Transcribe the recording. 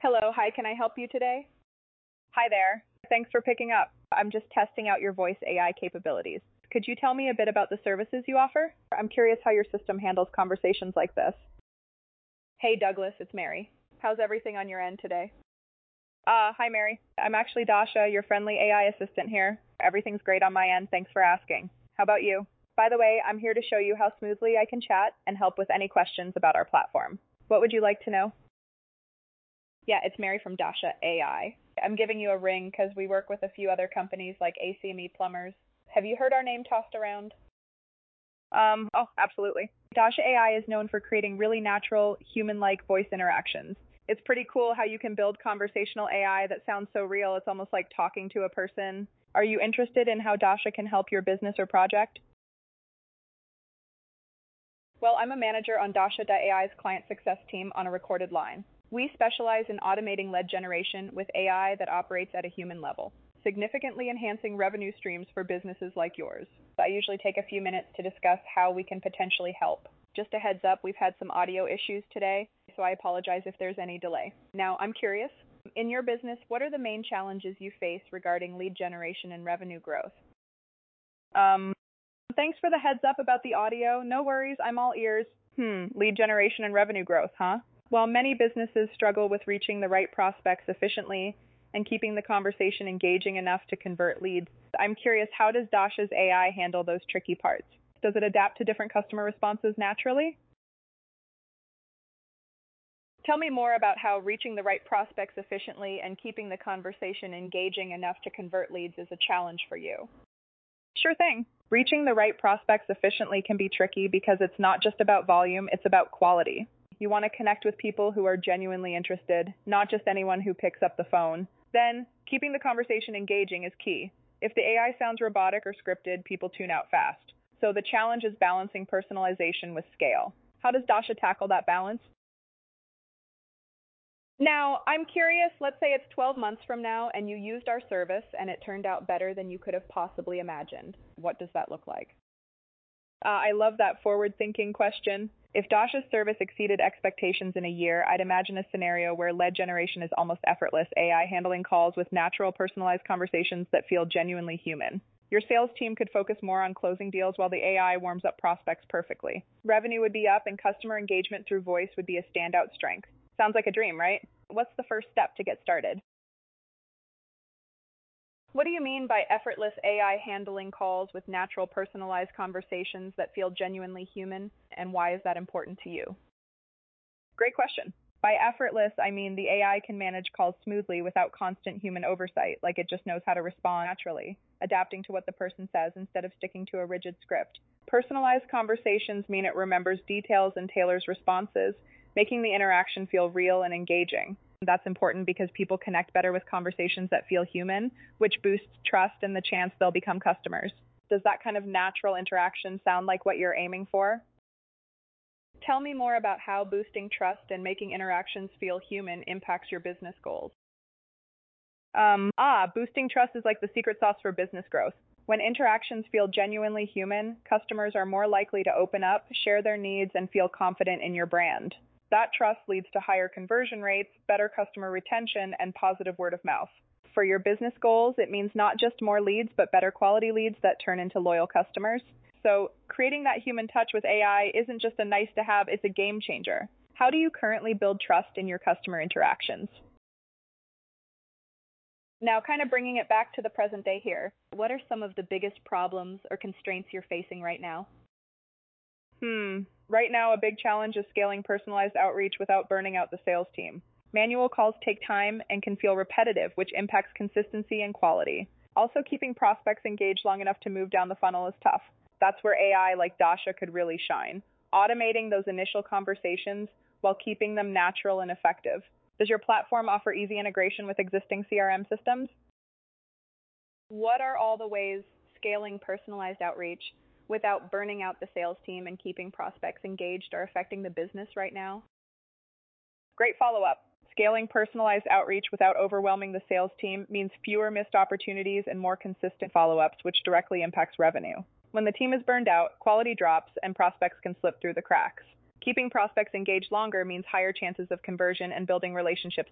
Hello, hi, can I help you today? Hi there. Thanks for picking up. I'm just testing out your voice AI capabilities. Could you tell me a bit about the services you offer? I'm curious how your system handles conversations like this. Hey, Douglas, it's Mary. How's everything on your end today? Hi, Mary. I'm actually Dasha, your friendly AI assistant here. Everything's great on my end. Thanks for asking. How about you? By the way, I'm here to show you how smoothly I can chat and help with any questions about our platform. What would you like to know? Yeah, it's Mary from Dasha AI. I'm giving you a ring because we work with a few other companies like ACME Plumbers. Have you heard our name tossed around? Absolutely. Dasha AI is known for creating really natural, human-like voice interactions. It's pretty cool how you can build conversational AI that sounds so real, it's almost like talking to a person. Are you interested in how Dasha can help your business or project? Well, I'm a manager on Dasha.ai's client success team on a recorded line. We specialize in automating lead generation with AI that operates at a human level, significantly enhancing revenue streams for businesses like yours. I usually take a few minutes to discuss how we can potentially help. Just a heads up, we've had some audio issues today, so I apologize if there's any delay. Now, I'm curious, in your business, what are the main challenges you face regarding lead generation and revenue growth? Thanks for the heads up about the audio. No worries, I'm all ears. Lead generation and revenue growth, huh? While many businesses struggle with reaching the right prospects efficiently and keeping the conversation engaging enough to convert leads, I'm curious, how does Dasha's AI handle those tricky parts? Does it adapt to different customer responses naturally? Tell me more about how reaching the right prospects efficiently and keeping the conversation engaging enough to convert leads is a challenge for you. Sure thing. Reaching the right prospects efficiently can be tricky because it's not just about volume, it's about quality. You want to connect with people who are genuinely interested, not just anyone who picks up the phone. Then, keeping the conversation engaging is key. If the AI sounds robotic or scripted, people tune out fast. So the challenge is balancing personalization with scale. How does Dasha tackle that balance? Now, I'm curious, let's say it's 12 months from now and you used our service and it turned out better than you could have possibly imagined. What does that look like? I love that forward-thinking question. If Dasha's service exceeded expectations in a year, I'd imagine a scenario where lead generation is almost effortless, AI handling calls with natural, personalized conversations that feel genuinely human. Your sales team could focus more on closing deals while the AI warms up prospects perfectly. Revenue would be up and customer engagement through voice would be a standout strength. Sounds like a dream, right? What's the first step to get started? What do you mean by effortless AI handling calls with natural, personalized conversations that feel genuinely human, and why is that important to you? Great question. By effortless, I mean the AI can manage calls smoothly without constant human oversight, like it just knows how to respond naturally, adapting to what the person says instead of sticking to a rigid script. Personalized conversations mean it remembers details and tailors responses, making the interaction feel real and engaging. That's important because people connect better with conversations that feel human, which boosts trust and the chance they'll become customers. Does that kind of natural interaction sound like what you're aiming for? Tell me more about how boosting trust and making interactions feel human impacts your business goals. Boosting trust is like the secret sauce for business growth. When interactions feel genuinely human, customers are more likely to open up, share their needs, and feel confident in your brand. That trust leads to higher conversion rates, better customer retention, and positive word of mouth. For your business goals, it means not just more leads, but better quality leads that turn into loyal customers. So, creating that human touch with AI isn't just a nice to have, it's a game changer. How do you currently build trust in your customer interactions? Now, kind of bringing it back to the present day here, what are some of the biggest problems or constraints you're facing right now? Right now, a big challenge is scaling personalized outreach without burning out the sales team. Manual calls take time and can feel repetitive, which impacts consistency and quality. Also, keeping prospects engaged long enough to move down the funnel is tough. That's where AI like Dasha could really shine, automating those initial conversations while keeping them natural and effective. Does your platform offer easy integration with existing CRM systems? What are all the ways scaling personalized outreach without burning out the sales team and keeping prospects engaged are affecting the business right now? Great follow-up. Scaling personalized outreach without overwhelming the sales team means fewer missed opportunities and more consistent follow-ups, which directly impacts revenue. When the team is burned out, quality drops and prospects can slip through the cracks. Keeping prospects engaged longer means higher chances of conversion and building relationships